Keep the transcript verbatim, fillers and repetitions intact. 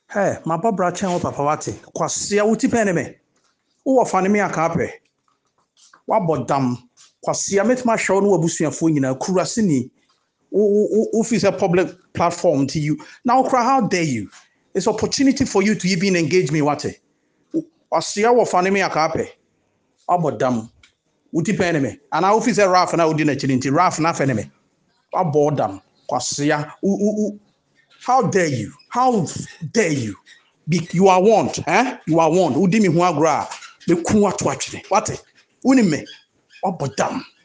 Hey, my papa chen wo papa wate. Kwasia wuti pen me. Wo fa me aka pe. Wa bodam. Kwasia metima hwe no abusuafo nyina kurase ni. Wo fi a public platform to you. Now cry how dare you? It's opportunity for you to even engage me wate. Kwasia wo fa me aka pe. Wa bodam. Wuti pen me. Ana wo fi say Raf na odi na chirinti Raf na fe me. Wa bodam. Kwasia. How dare you? How dare you? Be, you are warned, eh? You are warned. Udi mi hu agra. Me ku atu atwene. What? Uni me. Obodam.